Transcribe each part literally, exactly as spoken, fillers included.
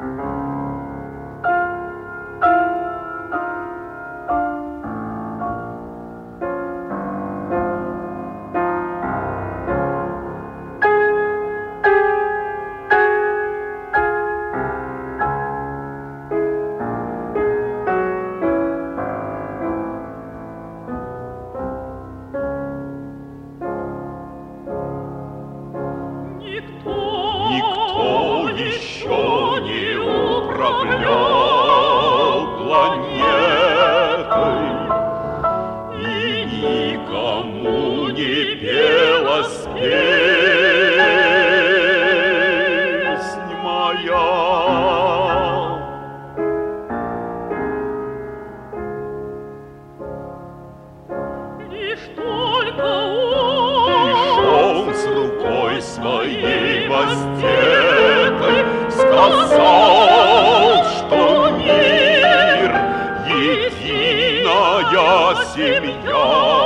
Своей воздетой сказал, что мир — единая семья.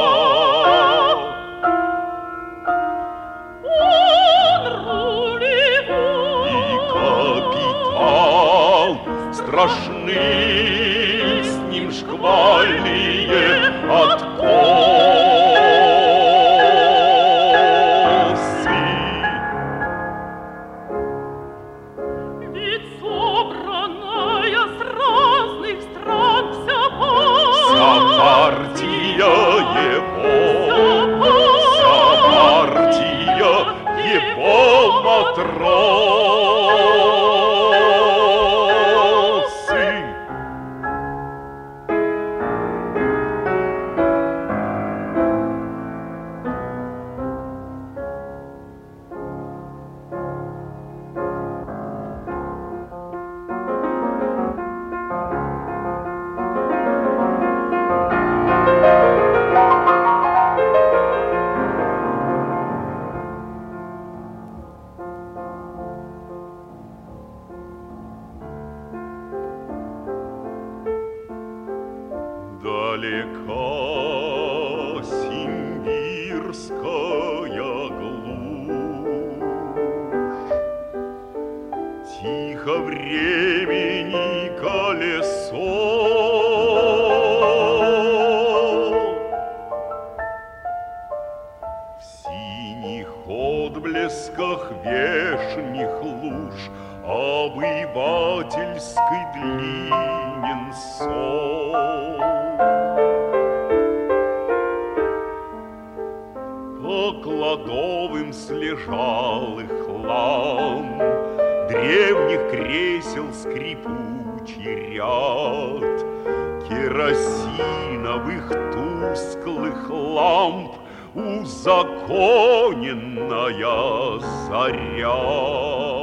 Он рулевой. И капитан страшны с ним шквальные откосы. Партия его, вся партия его матросы. Далека симбирская глушь, тихо времени колесо. В синих отблесках вешних луж обывательской длинен сон. По кладовым слежалых лам, древних кресел скрипучий ряд, керосиновых тусклых ламп узаконенная заря.